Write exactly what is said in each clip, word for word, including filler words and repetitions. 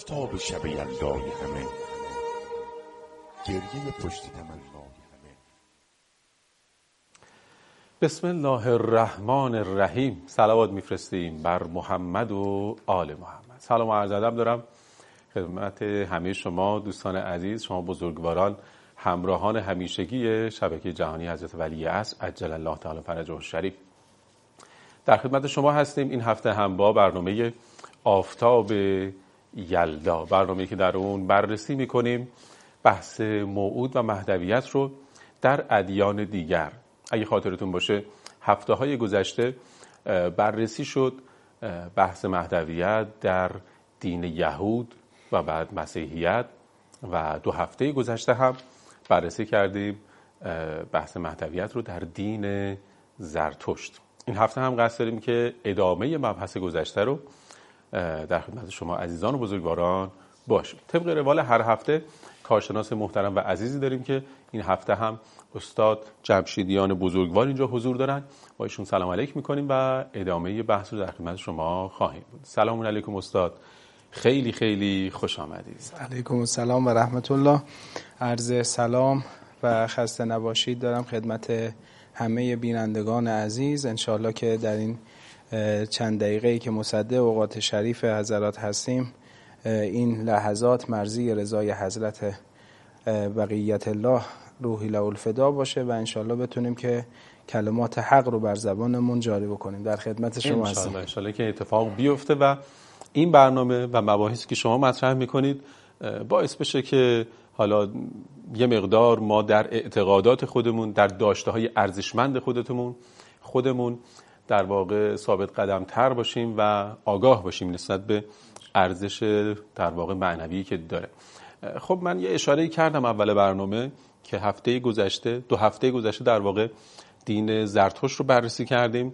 آفتاب شب یلدای همه، گریه پشت تمنای همه. بسم الله الرحمن الرحیم. صلوات میفرستیم بر محمد و آل محمد. سلام و عرض ادب دارم خدمت همه شما دوستان عزیز، شما بزرگواران، همراهان همیشگی شبکه جهانی حضرت ولی عصر عجل الله تعالی فرجه الشریف. در خدمت شما هستیم این هفته هم با برنامه آفتاب یلدا، برنامه‌ای که در اون بررسی می‌کنیم بحث موعود و مهدویت رو در ادیان دیگر. اگه خاطرتون باشه هفته‌های گذشته بررسی شد بحث مهدویت در دین یهود و بعد مسیحیت، و دو هفته گذشته هم بررسی کردیم بحث مهدویت رو در دین زرتشت. این هفته هم قصد داریم که ادامه مبحث گذشته رو در خدمت شما عزیزان و بزرگواران باشیم. طبق روال هر هفته کارشناس محترم و عزیزی داریم که این هفته هم استاد جمشیدیان بزرگوار اینجا حضور دارن. با ایشون سلام علیک میکنیم و ادامه بحث رو در خدمت شما خواهیم بود. سلام علیکم استاد، خیلی خیلی خوش آمدید. علیکم السلام و رحمت الله. عرض سلام و خسته نباشید دارم خدمت همه بینندگان عزیز. انشاءالله که در این چند دقیقه‌ای که مصدق اوقات شریف حضرات هستیم این لحظات مرضی رضای حضرت بقیت الله روحی له الفدا باشه و انشاءالله بتونیم که کلمات حق رو بر زبانمون جاری بکنیم. در خدمت شما هستیم. انشاءالله انشاءالله که اتفاق بیفته و این برنامه و مباحثی که شما مطرح میکنید باعث بشه که حالا یه مقدار ما در اعتقادات خودمون، در داشته‌های ارزشمند خودمون خودمون در واقع ثابت قدم تر باشیم و آگاه باشیم نسبت به ارزش در واقع معنوی که داره. خب من یه اشاره کردم اول برنامه که هفته گذشته دو هفته گذشته در واقع دین زرتشت رو بررسی کردیم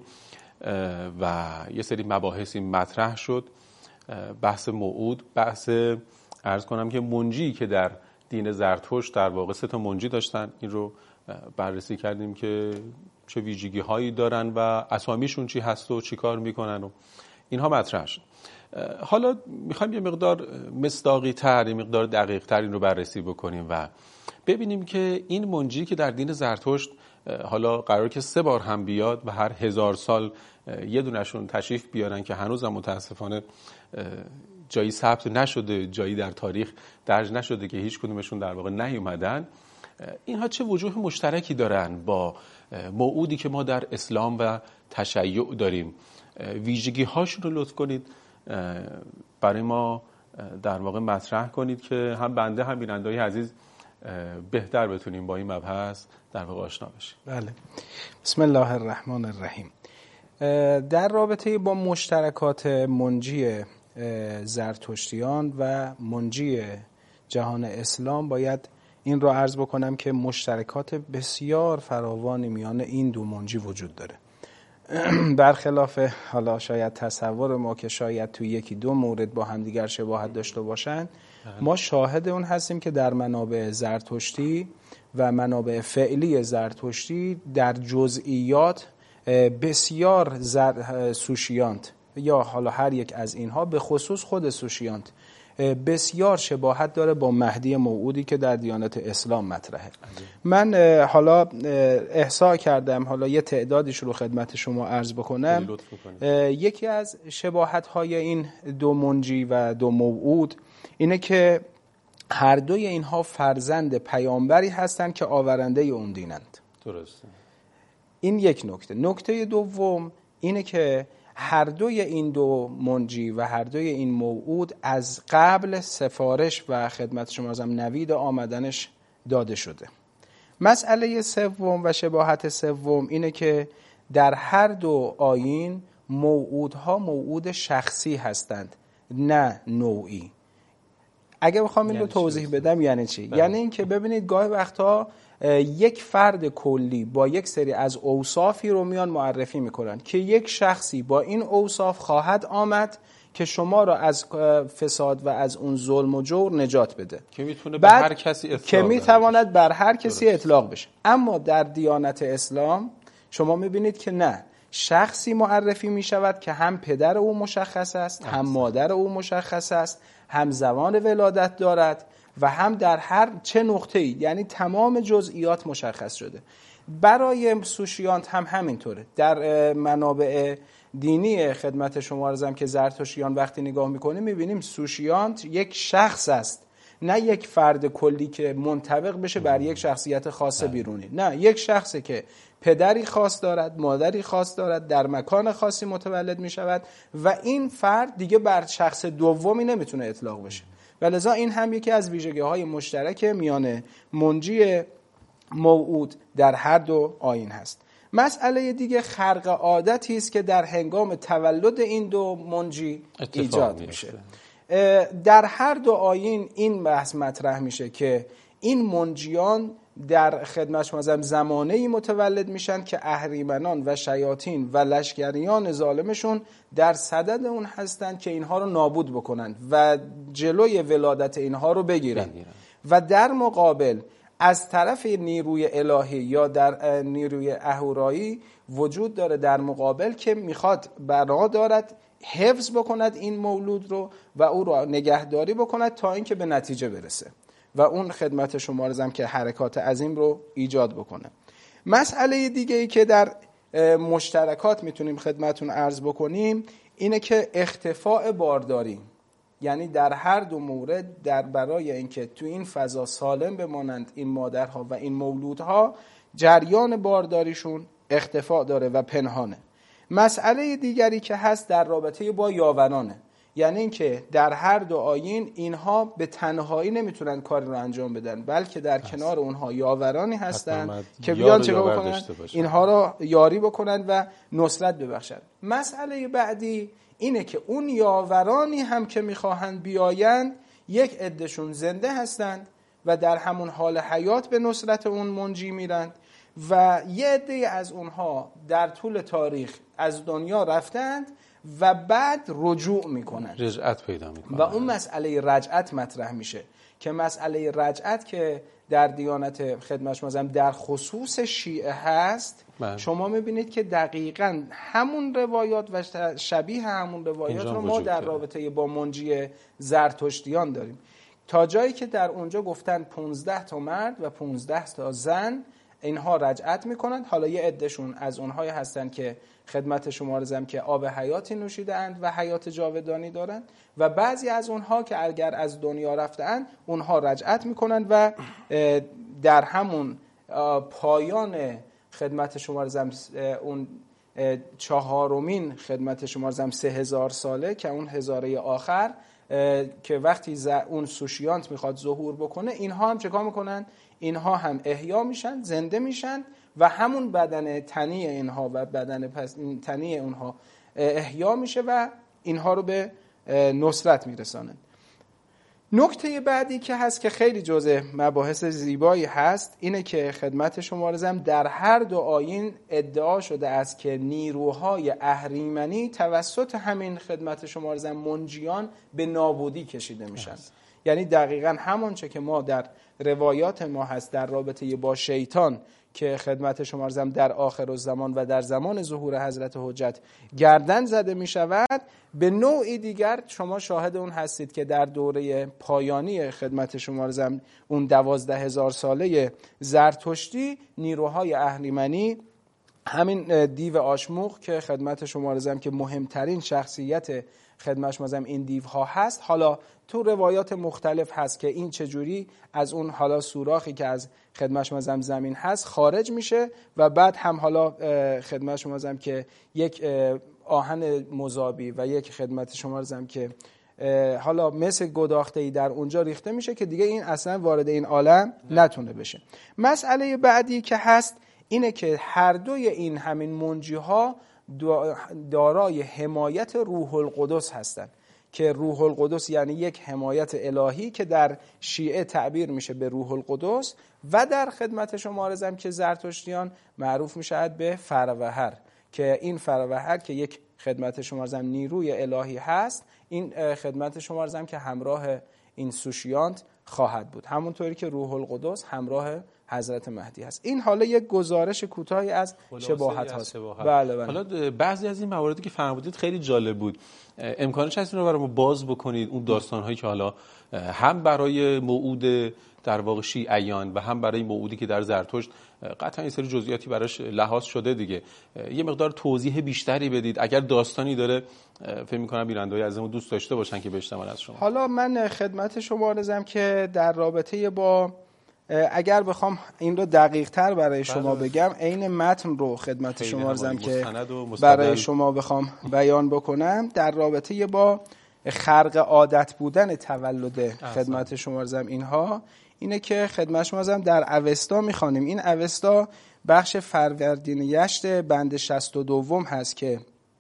و یه سری مباحثی مطرح شد. بحث موعود، بحث عرض کنم که منجی که در دین زرتشت در واقع سه تا منجی داشتن، این رو بررسی کردیم که چه ویژگی هایی دارن و اسامیشون چی هست و چی کار میکنن و اینها مطرح شد. حالا میخوایم یه مقدار مصداقی تر، یه مقدار دقیق تر این رو بررسی بکنیم و ببینیم که این منجی که در دین زرتشت حالا قرار که سه بار هم بیاد و هر هزار سال یه دونشون تشریف بیارن که هنوز هم متاسفانه جایی ثبت نشده، جایی در تاریخ درج نشده که هیچ کدومشون در واقع نیومدن. اینها چه وجوه مشترکی دارن با موعودی که ما در اسلام و تشیع داریم؟ ویژگی هاشون رو لطف کنید برای ما در واقع مطرح کنید که هم بنده هم بیننده‌های عزیز بهتر بتونیم با این مبحث در واقع آشنا بشیم. بله. بسم الله الرحمن الرحیم. در رابطه با مشترکات منجی زرتشتیان و منجی جهان اسلام باید این رو عرض بکنم که مشترکات بسیار فراوانی میان این دو منجی وجود داره. برخلاف حالا شاید تصور ما که شاید توی یکی دو مورد با همدیگر شباهت داشته باشن، ما شاهد اون هستیم که در منابع زرتشتی و منابع فعلی زرتشتی در جزئیات بسیار زر... سوشیانت یا حالا هر یک از اینها، به خصوص خود سوشیانت، بسیار شباهت داره با مهدی موعودی که در دیانت اسلام مطرحه. من حالا احصا کردم، حالا یه تعدادش رو خدمت شما عرض بکنم. یکی از شباهت های این دو منجی و دو موعود اینه که هر دوی اینها فرزند پیامبری هستند که آورنده اون دینند. درسته. این یک نکته. نکته دوم اینه که هر دوی این دو منجی و هر دوی این موعود از قبل سفارش و خدمت شما ازم نوید آمدنش داده شده. مسئله سوم و شباهت سوم اینه که در هر دو آیین موعودها موعود شخصی هستند، نه نوعی. اگه بخوام این رو توضیح بدم یعنی چی؟ بله. یعنی این که ببینید گاهی وقتا یک فرد کلی با یک سری از اوصافی رو میان معرفی میکنن که یک شخصی با این اوصاف خواهد آمد که شما را از فساد و از اون ظلم و جور نجات بده، که میتونه به هر کسی اطلاق که میتواند بر هر کسی درست. اطلاق بشه. اما در دیانت اسلام شما میبینید که نه، شخصی معرفی می شود که هم پدر او مشخص است، هم مادر او مشخص است، هم زمان ولادت دارد و هم در هر چه نقطه‌ای، یعنی تمام جزئیات مشخص شده. برای سوشیانت هم همینطوره. در منابع دینی خدمت شما عرضم که زرتشتیان وقتی نگاه میکنیم میبینیم سوشیانت یک شخص است، نه یک فرد کلی که منطبق بشه بر یک شخصیت خاص بیرونی. نه، یک شخصی که پدری خاص دارد، مادری خاص دارد، در مکان خاصی متولد می شود و این فرد دیگه بر شخص دومی نمیتونه اطلاق بشه. ولذا این هم یکی از ویژگی‌های مشترک میان منجی موعود در هر دو آیین هست. مسئله دیگه خرق عادتی است که در هنگام تولد این دو منجی ایجاد میشه. در هر دو آیین این بحث مطرح میشه که این منجیان در خدمت شما زمانه‌ای متولد میشن که اهریمنان و شیاطین و لشکریان ظالمشون در صدد اون هستند که اینها رو نابود بکنن و جلوی ولادت اینها رو بگیرن, بگیرن. و در مقابل از طرف نیروی الهی یا در نیروی اهورایی وجود داره در مقابل که میخواد بنا دارد حفظ بکند این مولود رو و او رو نگهداری بکند تا اینکه به نتیجه برسه و اون خدمت شما رزم که حرکات عظیم رو ایجاد بکنه. مسئله دیگه ای که در مشترکات میتونیم خدمتون عرض بکنیم اینه که اختفاء بارداری، یعنی در هر دو مورد در برای اینکه تو این فضا سالم بمانند این مادرها و این مولودها، جریان بارداریشون اختفاء داره و پنهانه. مسئله دیگری که هست در رابطه با یاورانه، یعنی اینکه در هر دو آیین اینها به تنهایی نمیتونن کاری رو انجام بدن، بلکه در هست. کنار اونها یاورانی هستن که بیان چگاه بکنن اینها رو یاری بکنن و نصرت ببخشن. مسئله بعدی اینه که اون یاورانی هم که میخواهند بیایند یک عدهشون زنده هستند و در همون حال حیات به نصرت اون منجی میرند و یه عده از اونها در طول تاریخ از دنیا رفتند و بعد رجوع میکنن، رجعت پیدا میکنن و اون مسئله رجعت مطرح میشه که مسئله رجعت که در دیانت خدمت شما در خصوص شیعه هست من. شما میبینید که دقیقاً همون روایات و شبیه همون روایات رو ما در رابطه با منجی زرتشتیان داریم، تا جایی که در اونجا گفتن پونزده تا مرد و پونزده تا زن اینها رجعت میکنند. حالا یه عدهشون از اونهای هستن که خدمت شما رزم که آب حیاتی نوشیدند و حیات جاودانی دارند و بعضی از اونها که اگر از دنیا رفتند اونها رجعت میکنند و در همون پایان خدمت شما رزم اون چهارمین خدمت شما رزم سه هزار ساله که اون هزاره آخر که وقتی اون سوشیانت میخواد ظهور بکنه، اینها هم چکار میکنن؟ اینها هم احیا میشن، زنده میشن و همون بدن تنی اینها و بدن تنی اونها احیا میشه و اینها رو به نصرت میرسانند. نکته بعدی که هست که خیلی جزء مباحث زیبایی هست اینه که خدمت شما رزم در هر دو آیین ادعا شده است که نیروهای اهریمنی توسط همین خدمت شما رزم منجیان به نابودی کشیده میشن. یعنی دقیقاً همون چه که ما در روایات ما هست در رابطه با شیطان که خدمت شما رزم در آخر الزمان و در زمان ظهور حضرت حجت گردن زده می شود، به نوعی دیگر شما شاهد اون هستید که در دوره پایانی خدمت شما رزم اون دوازده هزار ساله زرتشتی نیروهای اهریمنی، همین دیو آشموق که خدمت شما رزم که مهمترین شخصیت خدمت شما رزم این دیوها هست، حالا تو روایات مختلف هست که این چجوری از اون حالا سوراخی که از خدمت شما رزم زمین هست خارج میشه و بعد هم حالا خدمت شما رزم که یک آهن مذابی و یک خدمت شما رزم که حالا مثل گداخته‌ای در اونجا ریخته میشه که دیگه این اصلا وارد این عالم نتونه بشه. مسئله بعدی که هست اینه که هر دوی این همین منجی ها دارای حمایت روح القدس هستند که روح القدس یعنی یک حمایت الهی که در شیعه تعبیر میشه به روح القدس و در خدمت شما رزم که زرتشتیان معروف میشه به فروهر، که این فروهر که یک خدمت شما رزم نیروی الهی هست، این خدمت شما رزم که همراه این سوشیانت خواهد بود، همونطوری که روح القدس همراه حضرت مهدی هست. این حالا یک گزارش کوتاهی از شباهت هاست. بله بله. حالا بعضی از این مواردی که فرمودید خیلی جالب بود. امکانش هست اینو برامون باز بکنید، اون داستان‌هایی که حالا هم برای موعود در واقع شیعیان و هم برای موعودی که در زرتشت قطعا این سری جزئیاتی براش لحاظ شده دیگه، یه مقدار توضیح بیشتری بدید اگر داستانی داره. فکر می‌کنم بیننده‌های عزیزمون دوست داشته باشن که بشنون از شما. حالا من خدمت شما عرضم که در رابطه با، اگر بخوام این رو دقیق تر برای شما بگم، عین متن رو خدمت شما عرضم که برای شما بخوام بیان بکنم، در رابطه با خرق عادت بودن تولد خدمت شما عرضم اینها اینه که خدمت شما عرضم در اوستا میخوانیم. این اوستا بخش فروردین یشت بند شصت و دوم هست که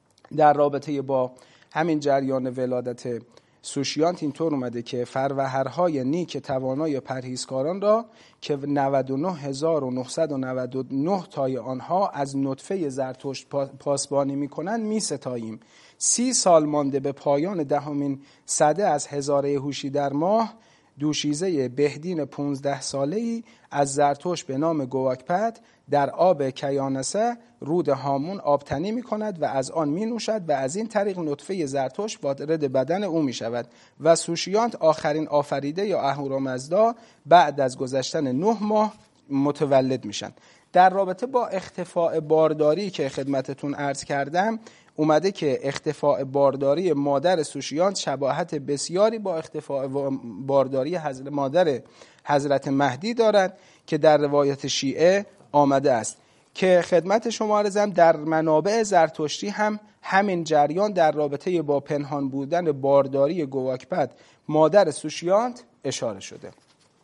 در رابطه با همین جریان ولادت سوشیانت اینطور اومده که فروهرهای نیک توانای پرهیزکاران را که نود و نه هزار و نهصد و نود و نه تای آنها از نطفه زرتشت پاسبانی میکنند میستاییم. سی سال مانده به پایان دهمین سده از هزاره هوشی در ماه، دوشیزه بهدین پونزده ساله‌ای از زرتشت به نام گواکپد در آب کیانسه رود هامون آبتنی می کند و از آن می نوشد و از این طریق نطفه زرتشت وارد بدن او می شود و سوشیانت آخرین آفریده یا اهورامزدا بعد از گذشتن نه ماه متولد میشن. در رابطه با اختفاء بارداری که خدمتتون عرض کردم اومده که اختفاء بارداری مادر سوشیانت شباهت بسیاری با اختفاء بارداری حضرت مادر حضرت مهدی دارد که در روایت شیعه آمده است که خدمت شما عرضم در منابع زرتشتی هم همین جریان در رابطه با پنهان بودن بارداری گواکپد مادر سوشیانت اشاره شده.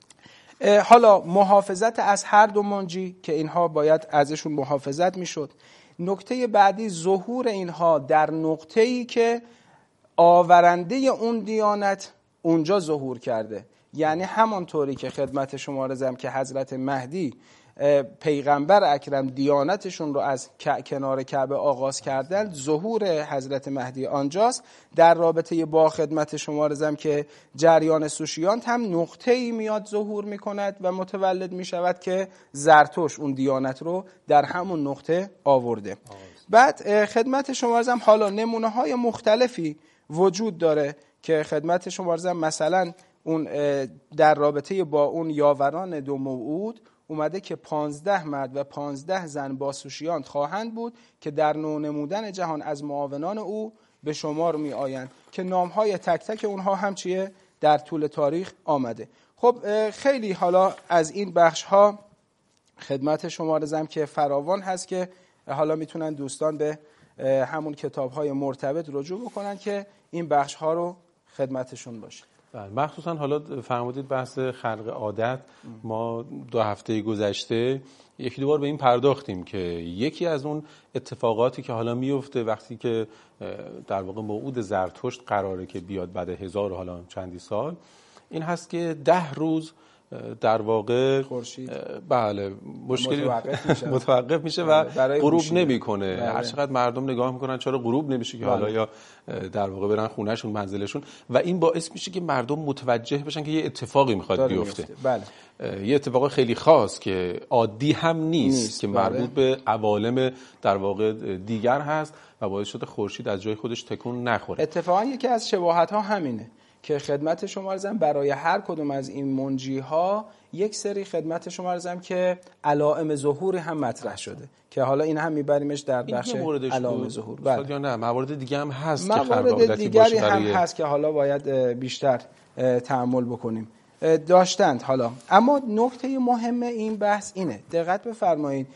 حالا محافظت از هر دو منجی که اینها باید ازشون محافظت میشد. نکته بعدی ظهور اینها در نقطه‌ای که آورنده اون دیانت اونجا ظهور کرده، یعنی همانطوری که خدمت شما عرضم که حضرت مهدی پیغمبر اکرم دیانتشون رو از کنار کعبه آغاز کردن، ظهور حضرت مهدی آنجاست. در رابطه با خدمت شما عرضم که جریان سوشیانت هم نقطه‌ای میاد ظهور میکند و متولد میشود که زرتشت اون دیانت رو در همون نقطه آورده. آه. بعد خدمت شما عرضم حالا نمونه های مختلفی وجود داره که خدمت شما عرضم مثلا اون در رابطه با اون یاوران دو موعود اومده که پانزده مرد و پانزده زن با سوشیانت خواهند بود که در نو نمودن جهان از معاونان او به شمار می آیند که نامهای تک تک اونها هم چیه در طول تاریخ آمده. خب خیلی حالا از این بخش ها خدمت شما عرضم که فراوان هست که حالا میتونن دوستان به همون کتاب های مرتبط رجوع بکنن که این بخش ها رو خدمتشون باشه. مخصوصا حالا فرمودید بحث خلق عادت، ما دو هفته گذشته یکی دو بار به این پرداختیم که یکی از اون اتفاقاتی که حالا میفته وقتی که در واقع موعود زرتشت قراره که بیاد بعد هزار حالا چندی سال، این هست که ده روز در واقع خورشید بله مشکلی متوقف میشه, متوقف میشه و غروب نمیکنه. هر چقدر مردم نگاه میکنن چرا غروب نمیشه که بله. حالا یا در واقع برن خونهشون منزلشون و این باعث میشه که مردم متوجه بشن که یه اتفاقی میخواد بیفته. بله. یه اتفاق خیلی خاص که عادی هم نیست, نیست. که مربوط بله. به عوالم در واقع دیگر هست و باعث شده خورشید از جای خودش تکون نخوره. اتفاقا یکی از شباهت ها همینه که خدمت شما عرضم برای هر کدوم از این منجی ها یک سری خدمت شما عرضم که علائم ظهور هم مطرح شده که حالا این هم میبریمش در بخش علائم ظهور. بله. یا نه موارد دیگه هم هست که موارد دیگری هم برای... هست که حالا باید بیشتر تأمل بکنیم داشتند حالا. اما نکته مهم این بحث اینه، دقت بفرمایید،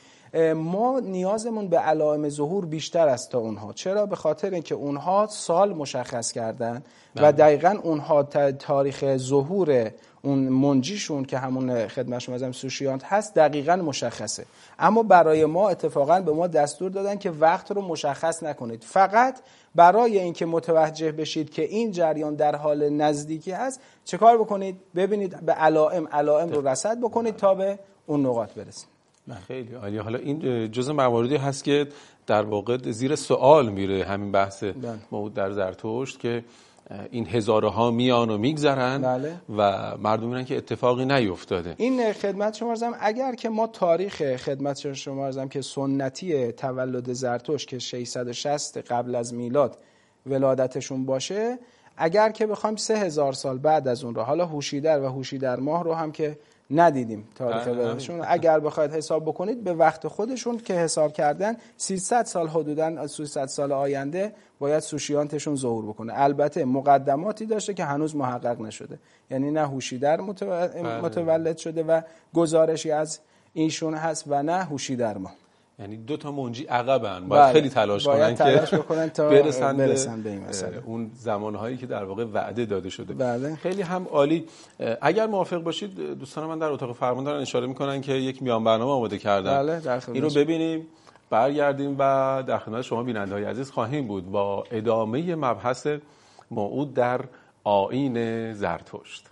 ما نیازمون به علائم ظهور بیشتر است تا اونها. چرا؟ به خاطر اینکه اونها سال مشخص کردن و دقیقاً اونها تاریخ ظهور اون منجیشون که همون خدمت شما ازم سوشیانت هست دقیقاً مشخصه. اما برای ما اتفاقاً به ما دستور دادن که وقت رو مشخص نکنید، فقط برای اینکه متوجه بشید که این جریان در حال نزدیکی هست چه کار بکنید؟ ببینید به علائم علائم رو رصد بکنید تا به اون نقاط برسید. خیلی عالی. حالا این جزء مواردی هست که در واقع زیر سوال میره همین بحث موعود در زرتشت که این هزارها میان و میگذرن بله. و مردم میرن که اتفاقی نیفتاده. این خدمت شما عرضم اگر که ما تاریخ خدمت شما عرضم که سنتی تولد زرتشت که ششصد و شصت قبل از میلاد ولادتشون باشه، اگر که بخوایم سه هزار سال بعد از اون رو، حالا هوشیدر و هوشیدر ماه رو هم که ندیدیم تاریخ ولادتشون، اگر بخواید حساب بکنید به وقت خودشون که حساب کردن سیصد سال حدوداً سیصد سال آینده باید سوشیانتشون ظهور بکنه. البته مقدماتی داشته که هنوز محقق نشده، یعنی نه هوشیدر متولد شده و گزارشی از ایشون هست و نه هوشیدر ما. یعنی دو تا منجی عقبن، باید بله. خیلی تلاش باید کنن تلاش که بکنن تا برسن, برسن به این مسئله، اون زمانهایی که در واقع وعده داده شده. بله. خیلی هم عالی. اگر موافق باشید دوستان من در اتاق فرمان دارن اشاره میکنن که یک میان برنامه آماده کردن. بله، این رو ببینیم، برگردیم و در خدمت شما بیننده‌های عزیز خواهیم بود با ادامه مبحث موعود در آیین زرتشت.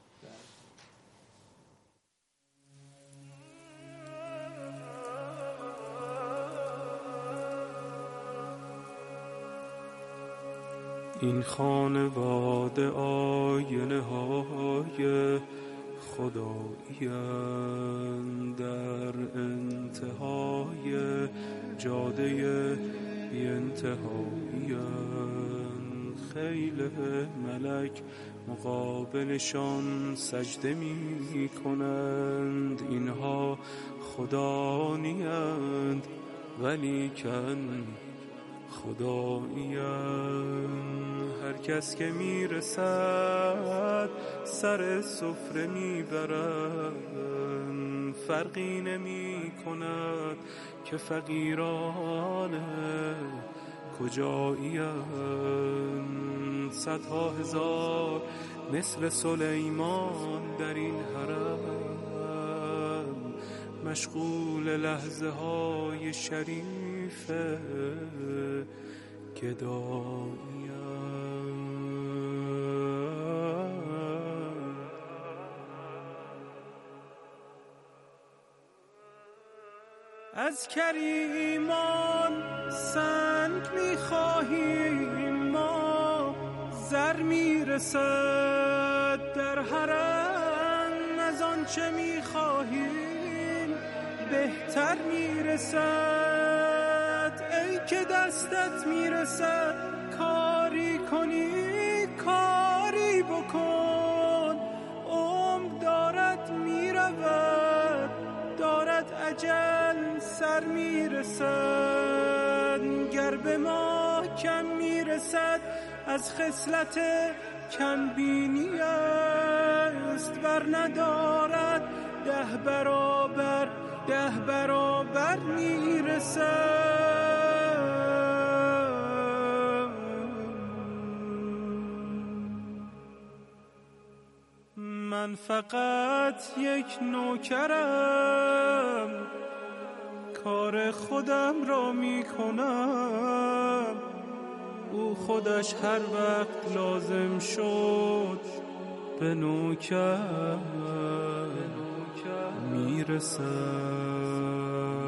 این خانواده آینه های خدایی‌اند، در انتهای جاده بی انتهایی‌اند. خیل ملک مقابلشان سجده می کنند، اینها خدا نیند ولیکن خدایی‌اند. هر کس که میرسد سر سفره میبرند، فرقی نمی کند که فقیران کجایی‌اند. صدها هزار مثل سلیمان در این حرم، مشغول لحظه های شریف گدایی‌اند. از کریمان سنگ می‌خواهیم ما، زر میرسد در حرم، از آنچه می‌خواهیم بهتر میرسد. ای که دستت میرسد کاری کنی کاری بکن، عمر دارد میرود دارد اجل سر میرسد. گر به ما کم میرسد از خصلت کم بینی است، ور ندارد ده برابر ده برابر میرسد. من فقط یک نوکرم، کار خودم را می کنم، او خودش هر وقت لازم شد به نوکر می رسد.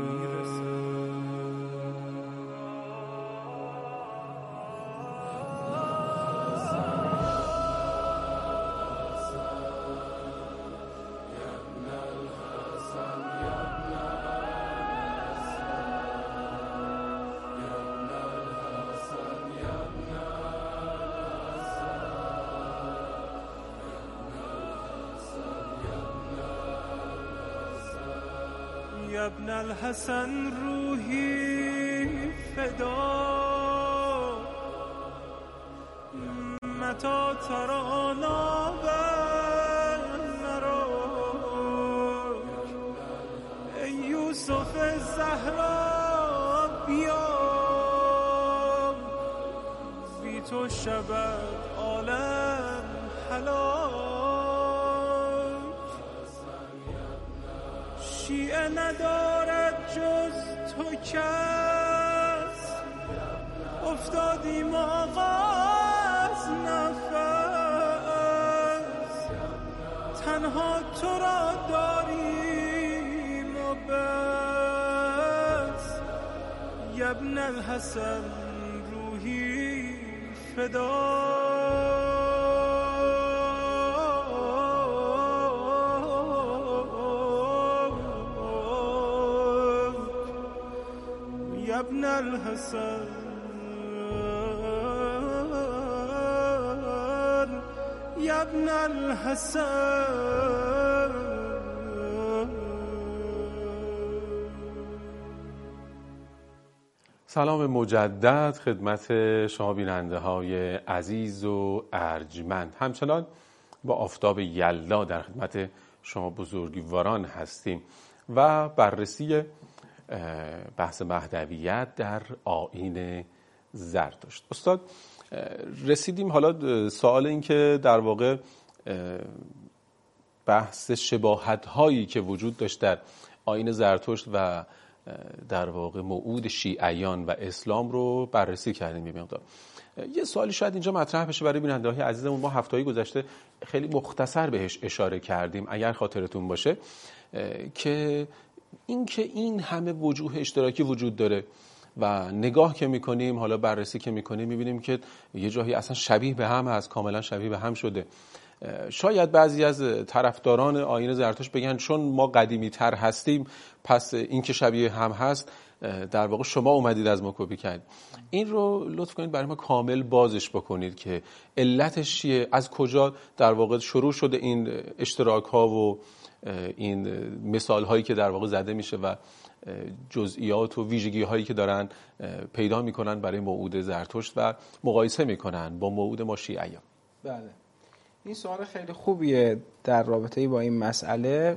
ابن الحسن روحی فدا متا ترانا و نراک. ای یوسف زهرا بیا، بی تو شود عالم هلاک. شیعه ندارد جز تو کس، افتادیم آغاز نفس، تنها تو را داریم و بس. ابن الحسن روحی فدا. ابن الحسن یا ابن الحسن. سلام مجدد خدمت شما بیننده های عزیز و ارجمند. همچنان با آفتاب یلدا در خدمت شما بزرگواران هستیم و بررسی بحث مهدویت در آیین زرتشت. استاد رسیدیم حالا سوال این که در واقع بحث شباهت هایی که وجود داشت در آیین زرتشت و در واقع موعود شیعیان و اسلام رو بررسی کردیم یه مقدار. یه سوالی شاید اینجا مطرح بشه برای بیننده‌های عزیزمون. ما هفته‌های گذشته خیلی مختصر بهش اشاره کردیم اگر خاطرتون باشه که این که این همه وجوه اشتراکی وجود داره و نگاه که میکنیم حالا بررسی که میکنیم میبینیم که یه جایی اصلا شبیه به هم هست، کاملا شبیه به هم شده. شاید بعضی از طرفداران آیین زرتشت بگن چون ما قدیمی تر هستیم پس این که شبیه هم هست در واقع شما اومدید از ما کپی کردید. این رو لطف کنید برای ما کامل بازش بکنید که علتش چیه، از کجا در واقع شروع شده این اشتراک ها و این مثال هایی که در واقع زده میشه و جزئیات و ویژگی هایی که دارن پیدا میکنن برای موعود زرتشت و مقایسه میکنن با موعود ما شیعیان. بله، این سوال خیلی خوبیه در رابطه با این مسئله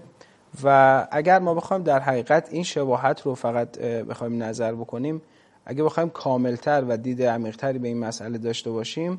و اگر ما بخوایم در حقیقت این شباهت رو فقط بخوایم نظر بکنیم، اگه بخوایم کاملتر و دید عمیق‌تری به این مسئله داشته باشیم،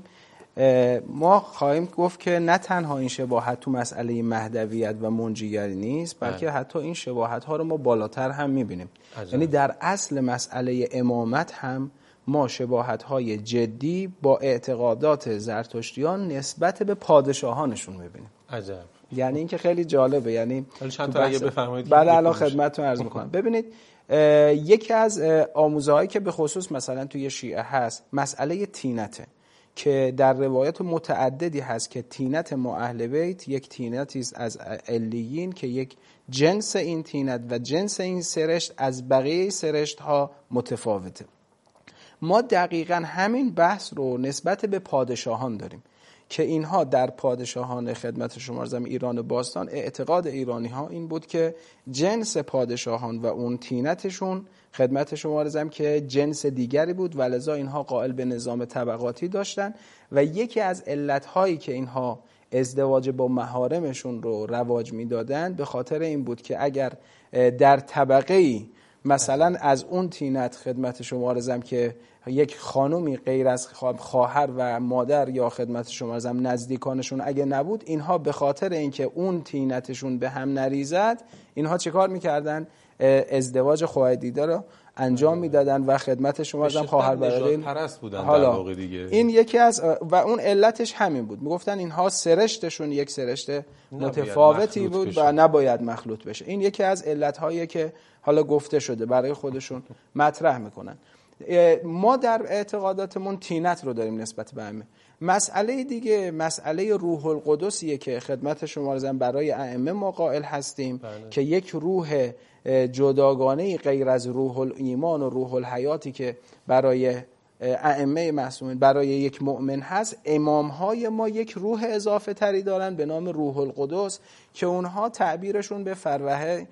ما خواهیم گفت که نه تنها این شباهت تو مسئله مهدویت و منجیگری نیست، بلکه حتی این شباهت ها رو ما بالاتر هم میبینیم. یعنی در اصل مسئله امامت هم ما شباهت های جدی با اعتقادات زرتشتیان نسبت به پادشاهانشون میبینیم. عجب. یعنی این که خیلی جالبه. یعنی چند تا اگه بفرمایید. بله الان خدمتتون عرض میکنم. ببینید یکی از آموزه‌هایی که به خصوص مثلا توی شیعه هست مسئله تینته که در روایات متعددی هست که تینت ما اهل بیت یک تینتی است از علیین که یک جنس این تینت و جنس این سرشت از بقیه سرشت ها متفاوته. ما دقیقاً همین بحث رو نسبت به پادشاهان داریم که اینها در پادشاهان خدمت شما عرضم ایران باستان اعتقاد ایرانی ها این بود که جنس پادشاهان و اون تینتشون خدمت شما عرضم که جنس دیگری بود و لذا اینها قائل به نظام طبقاتی داشتن و یکی از علتهایی که اینها ازدواج با محارمشون رو رواج میدادن به خاطر این بود که اگر در طبقه‌ای مثلا از اون تینت خدمت شما عرضم که یک خانومی غیر از خواهر و مادر یا خدمت شما عرضم نزدیکانشون اگه نبود، اینها به خاطر اینکه اون تینتشون به هم نریزد اینها چه کار میکردن؟ ازدواج خواهدیده رو انجام میدادن و خدمت شما عرضم خواهر برادر پرست بودن در حالا واقع دیگه. این یکی از و اون علتش همین بود، میگفتن اینها سرشتشون یک سرشت متفاوتی بود بشه. و نباید مخلوط بشه. این یکی از علتهایی که حالا گفته شده برای خودشون مطرح میکنن. ما در اعتقاداتمون تینت رو داریم نسبت به همه. مسئله دیگه مسئله روح القدسیه که خدمت شما عرضم برای ائمه ما قائل هستیم بله. که یک روح جداگانه غیر از روح الایمان و روح الحیاتی که برای ائمه معصومین برای یک مؤمن هست، امامهای ما یک روح اضافه تری دارن به نام روح القدس که اونها تعبیرشون به فروه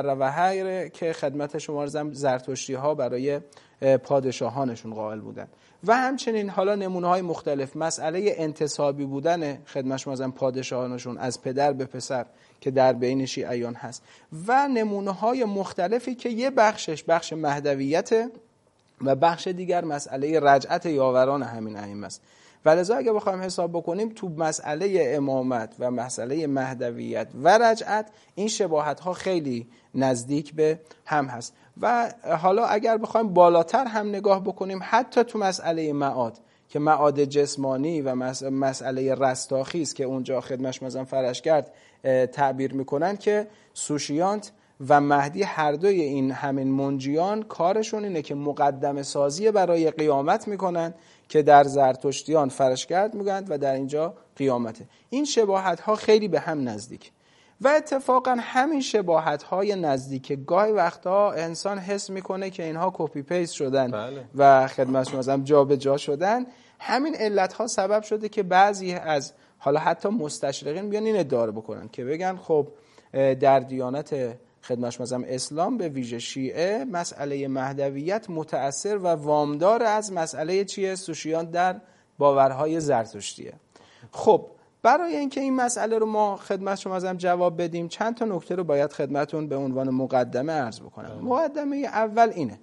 فروه که خدمت شما عرضم زرتشتی ها برای پادشاهانشون قائل بودن و همچنین حالا نمونه های مختلف مسئله انتسابی بودن خدمت شما عرضم پادشاهانشون از پدر به پسر که در بین شیعیان هست و نمونه های مختلفی که یه بخشش بخش مهدویت و بخش دیگر مسئله رجعت یاوران همین ائمه است. ولذا اگه بخوایم حساب بکنیم تو مسئله امامت و مسئله مهدویت و رجعت این شباهت ها خیلی نزدیک به هم هست و حالا اگر بخوایم بالاتر هم نگاه بکنیم حتی تو مسئله معاد که معاد جسمانی و مسئله رستاخیز که اونجا خدمتش مثلا فرشگرد تعبیر میکنن که سوشیانت و مهدی هر دوی این همین منجیان کارشون اینه که مقدمه سازی برای قیامت میکنن که در زرتشتیان فرشگرد میگن و در اینجا قیامته. این شباهت ها خیلی به هم نزدیک و اتفاقا همین شباهت های نزدیک گاهی وقتا انسان حس میکنه که اینها کپی پیست شدن بله. و خدمت شما مثلا جا به جا شدن. همین علت ها سبب شده که بعضی از حالا حتی مستشرقین بیان این ادعا رو بکنن که بگن خب در دیانت خدمت شما مثلا اسلام به ویژه شیعه مسئله مهدویت متأثر و وامدار از مسئله چیه؟ سوشیان در باورهای زرتشتیه. خب برای اینکه این مسئله رو ما خدمت شما ازم جواب بدیم چند تا نکته رو باید خدمتون به عنوان مقدمه عرض بکنم. مقدمه اول اینه،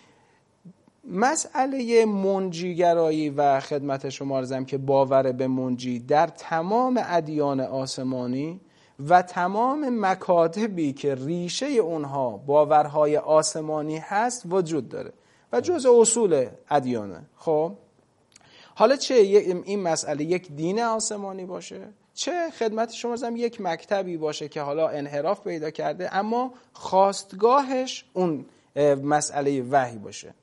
مسئله منجیگرایی و خدمت شما ارزم که باور به منجی در تمام ادیان آسمانی و تمام مکاتبی که ریشه اونها باورهای آسمانی هست وجود داره و جزء اصول ادیانه. خب حالا چه این مسئله یک دین آسمانی باشه، چه خدمت شما ارزم یک مکتبی باشه که حالا انحراف پیدا کرده اما خواستگاهش اون مسئله وحی باشه.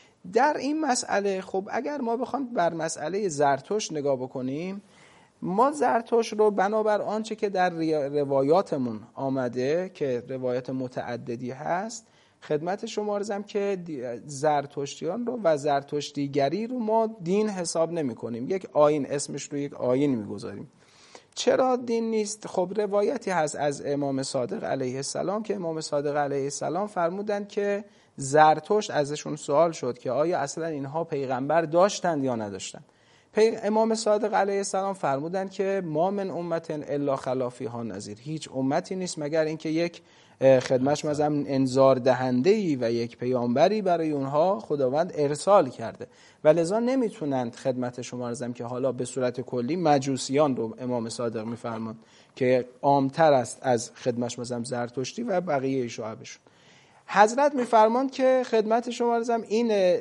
در این مسئله خب اگر ما بخوام بر مسئله زرتشت نگاه بکنیم، ما زرتشت رو بنابر آنچه که در روایاتمون آمده که روایات متعددی هست خدمت شما عرضم که زرتشتیان رو و زرتشتیگری رو ما دین حساب نمی کنیم، یک آیین اسمش رو یک آیین می گذاریم. چرا دین نیست؟ خب روایتی هست از امام صادق علیه السلام که امام صادق علیه السلام فرمودند که زرتشت ازشون سوال شد که آیا اصلا اینها پیغمبر داشتند یا نداشتند. امام صادق علیه السلام فرمودند که ما من امت الا خلا فیها نذیر، هیچ امتی نیست مگر اینکه یک خدمتش مثلا انذار دهنده‌ای و یک پیامبری برای اونها خداوند ارسال کرده و لذا نمیتونند خدمت شما عرضم که حالا به صورت کلی مجوسیان رو امام صادق میفرمان که عامتر است از خدمتش مثلا زرتشتی و بقیه شعبشون. حضرت میفرمان که خدمت شما عرضم این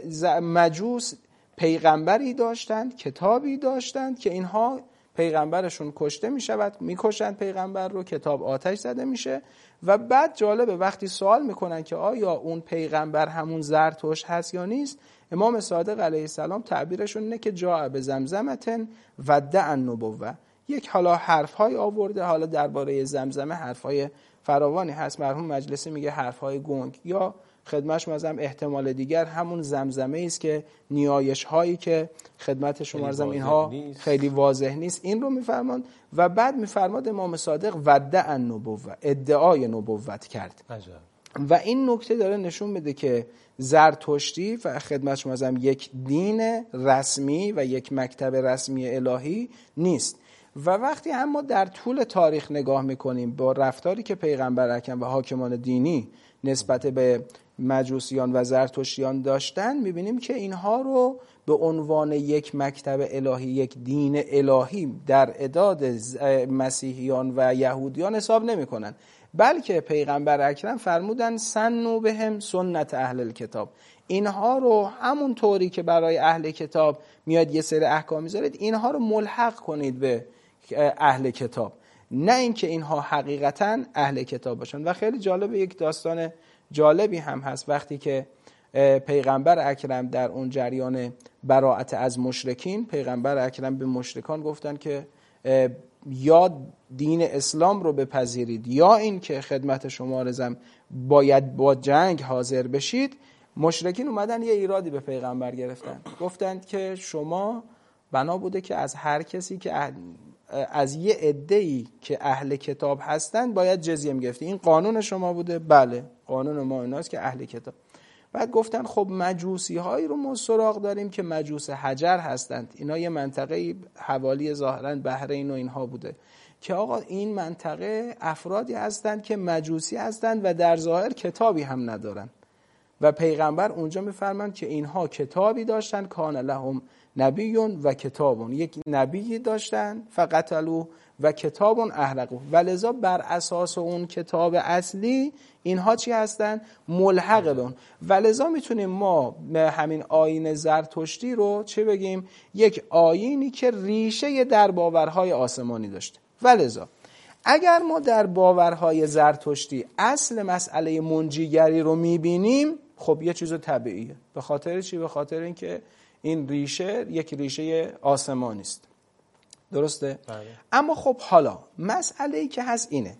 مجوس پیغمبری داشتند، کتابی داشتند که اینها پیغمبرشون کشته میشود، میکشند پیغمبر رو، کتاب آتش زده میشه و بعد جالبه وقتی سوال میکنن که آیا اون پیغمبر همون زرتشت هست یا نیست، امام صادق علیه السلام تعبیرشون اینه که جاء به زمزمتن ودع النبوه، یک حالا حرفهای آورده، حالا درباره زمزمه حرفهای فراوانی هست، مرحوم مجلسی میگه حرفهای گنگ یا خدمتش مازم احتمال دیگر همون زمزمه است که نیایش هایی که خدمت شما ارزم اینها نیست. خیلی واضح نیست، این رو میفرمان و بعد میفرماد امام صادق ودع النبوه، ادعای نبوت کرد. عجب. و این نکته داره نشون میده که زرتشتی و خدمت شما ارزم یک دین رسمی و یک مکتب رسمی الهی نیست. و وقتی هم ما در طول تاریخ نگاه میکنیم با رفتاری که پیغمبر اکرم و حاکمان دینی نسبت به مجوسیان و زرتشتیان داشتن میبینیم که اینها رو به عنوان یک مکتب الهی، یک دین الهی در اعداد مسیحیان و یهودیان حساب نمی کنن، بلکه پیغمبر اکرم فرمودن سنوا بهم سنت اهل الکتاب، اینها رو همون طوری که برای اهل کتاب میاد یه سری احکام میذارید اینها رو ملحق کنید به اهل کتاب، نه اینکه اینها حقیقتا اهل کتاب باشن. و خیلی جالب، یک داستان جالبی هم هست وقتی که پیغمبر اکرم در اون جریان براءت از مشرکین، پیغمبر اکرم به مشرکان گفتن که یا دین اسلام رو بپذیرید یا این که خدمت شما رزم باید با جنگ حاضر بشید. مشرکین اومدن یه ایرادی به پیغمبر گرفتن، گفتند که شما بنا بوده که از هر کسی که از یه عده‌ای که اهل کتاب هستن باید جزیه می‌گرفتی، این قانون شما بوده؟ بله قانون ما ایناست که اهل کتاب. بعد گفتن خب مجوسی هایی رو ما سراغ داریم که مجوس حجر هستند، اینا یه منطقه حوالی ظاهرا بحرین و اینها بوده که آقا این منطقه افرادی هستند که مجوسی هستند و در ظاهر کتابی هم ندارن و پیغمبر اونجا میفرمان که اینها کتابی داشتن، کان لهم نبیون و کتابون، یک نبی داشتن فقتلوا و کتابون احرقوا، ولذا بر اساس اون کتاب اصلی اینها چی هستن؟ ملحق به اون. ولذا میتونیم ما همین آیین زرتشتی رو چه بگیم؟ یک آیینی که ریشه در باورهای آسمانی داشته. ولذا اگر ما در باورهای زرتشتی اصل مسئله منجیگری رو میبینیم، خب یه چیز طبیعیه. به خاطر چی؟ به خاطر اینکه این ریشه یک ریشه آسمانی است. درسته؟ بله. اما خب حالا مسئله ای که هست اینه،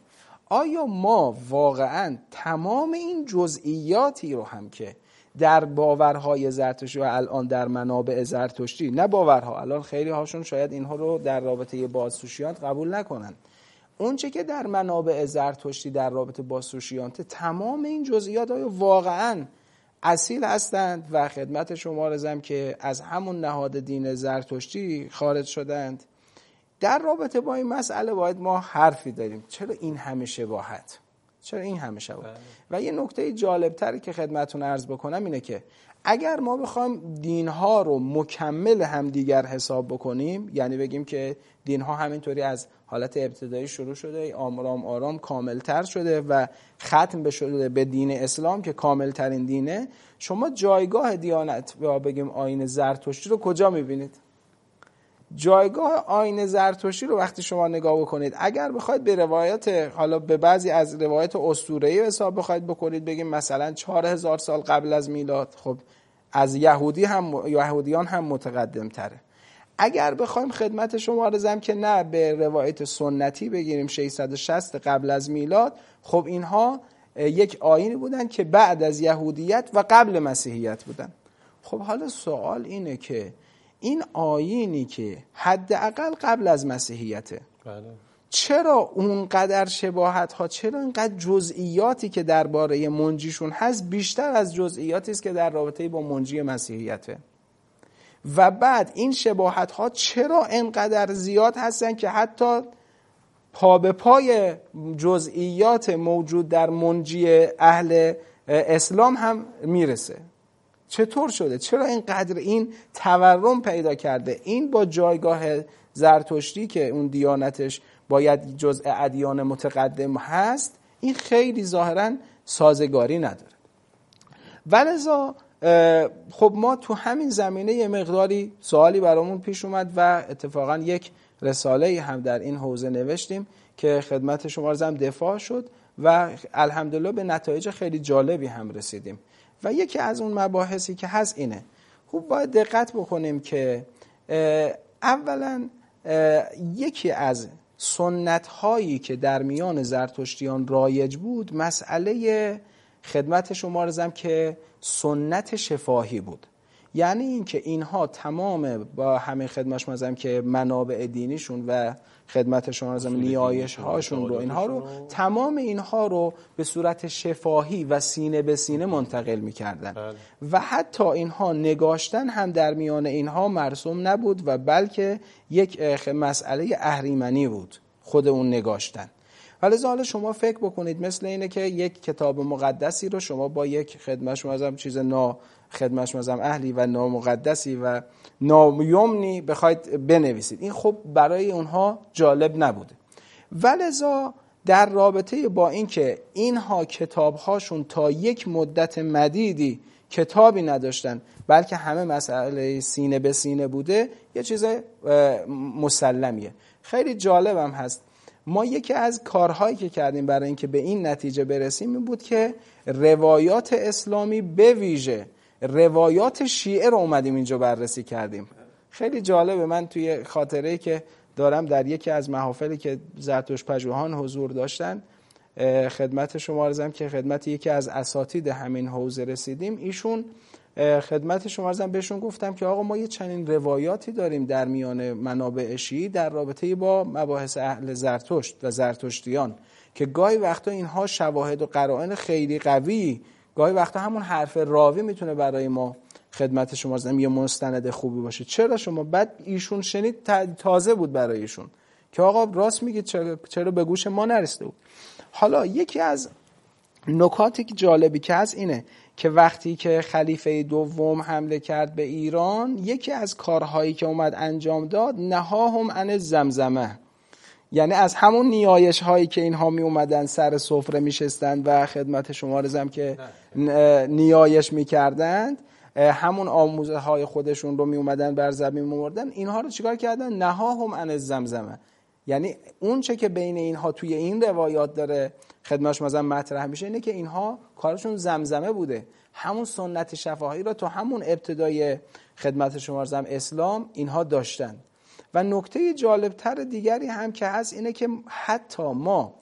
آیا ما واقعا تمام این جزئیاتی رو هم که در باورهای زرتشتی و الان در منابع زرتشتی، نه باورها، الان خیلی هاشون شاید اینها رو در رابطه با سوشیانت قبول نکنن، اون چه که در منابع زرتشتی در رابطه با سوشیانت، تمام این جزئیات آیا واقعا اصیل هستند و خدمت شما رسم که از همون نهاد دین زرتشتی خارج شدند؟ در رابطه با این مسئله باید ما حرفی داریم. چرا این همه شباهت؟ چرا این همه شباهت؟ و یه نکته جالبتری که خدمتتون عرض بکنم اینه که اگر ما بخوایم دینها رو مکمل همدیگر حساب بکنیم، یعنی بگیم که دینها همینطوری از حالت ابتدایی شروع شده، آرام آرام کاملتر شده و ختم شده به دین اسلام که کاملترین دینه، شما جایگاه دیانت یا بگیم آیین زرتشتی رو کجا میبینید؟ جایگاه آیین زرتشتی رو وقتی شما نگاه بکنید، اگر بخواید به روایت، حالا به بعضی از روایت اسطوره‌ای حساب بخواید بکنید، بگیم مثلا چهار هزار سال قبل از میلاد، خب از یهودی هم یهودیان هم متقدم تره. اگر بخوایم خدمت شما رسم که نه، به روایت سنتی بگیریم ششصد و شصت قبل از میلاد، خب اینها یک آیینی بودن که بعد از یهودیت و قبل مسیحیت بودن. خب حالا سوال اینه که این آیینی که حداقل قبل از مسیحیته، بله، چرا اونقدر شباهت ها، چرا اینقدر جزئیاتی که درباره منجیشون هست بیشتر از جزئیاتی است که در رابطه با منجی مسیحیته؟ و بعد این شباهت ها چرا اینقدر زیاد هستن که حتی پا به پای جزئیات موجود در منجی اهل اسلام هم میرسه؟ چطور شده؟ چرا اینقدر این تورم پیدا کرده؟ این با جایگاه زرتشتی که اون دیانتش باید جزء ادیان متقدم هست، این خیلی ظاهراً سازگاری نداره. ولذا خب ما تو همین زمینه یه مقداری سوالی برامون پیش اومد و اتفاقاً یک رساله هم در این حوزه نوشتیم که خدمت شما هم دفاع شد و الحمدلله به نتایج خیلی جالبی هم رسیدیم. و یکی از اون مباحثی که هست اینه، خوب باید دقت بکنیم که اولا یکی از سنت هایی که در میان زرتشتیان رایج بود، مسئله خدمت شما رزم که سنت شفاهی بود. یعنی این که اینها تمام با همه خدمت شما رزم که منابع دینیشون و خدمت شما رزم نیایش هاشون رو، اینها رو تمام اینها رو به صورت شفاهی و سینه به سینه منتقل می‌کردن و حتی اینها نگاشتن هم در میان اینها مرسوم نبود و بلکه یک مسئله اهریمنی بود خود اون نگاشتن. ولی حالا شما فکر بکنید مثل اینه که یک کتاب مقدسی رو شما با یک خدمت شما رزم چیز نا خدمت شما رزم اهلی و نامقدسی و نایمنی بخواید بنویسید، این خب برای اونها جالب نبوده. ولذا در رابطه با این که اینها کتابهاشون تا یک مدت مدیدی کتابی نداشتن بلکه همه مسئله سینه به سینه بوده، یه چیز مسلمیه. خیلی جالب هم هست. ما یکی از کارهایی که کردیم برای اینکه به این نتیجه برسیم این بود که روایات اسلامی به ویژه روایات شیعه رو اومدیم اینجا بررسی کردیم. خیلی جالبه، من توی خاطره‌ای که دارم در یکی از محافلی که زرتشت پژوهان حضور داشتن خدمت شما رزم که خدمت یکی از اساتید همین حوزه رسیدیم، ایشون خدمت شما رزم بهشون گفتم که آقا ما یه چنین روایاتی داریم در میان منابع شیعی در رابطه با مباحث اهل زرتشت و زرتشتیان که گاهی وقتا اینها شواهد و قرائن خیلی قوی، گاهی وقتا همون حرف راوی میتونه برای ما خدمت شما رزم یه مستند خوبی باشه. چرا شما بعد ایشون شنید تازه بود برای ایشون که آقا راست میگید، چرا, چرا به گوش ما نرسیده بود. حالا یکی از نکاتی که جالبی که هست اینه که وقتی که خلیفه دوم حمله کرد به ایران، یکی از کارهایی که اومد انجام داد نهاهم عن زمزمه، یعنی از همون نیایش هایی که اینها می اومدن سر سفره می شستند و خدمت شما رزم که نیایش می کردند، همون آموزه های خودشون رو می اومدن بر زمین می آوردن، اینها رو چیکار کردن؟ نهاهم عن زمزمه. یعنی اون چه که بین اینها توی این روایات داره خدمت شما رزم مطرح میشه اینه که اینها کارشون زمزمه بوده، همون سنت شفاهی رو تو همون ابتدای خدمت شما رزم اسلام اینها داشتن. و نکته جالبتر دیگری هم که هست اینه که حتی ما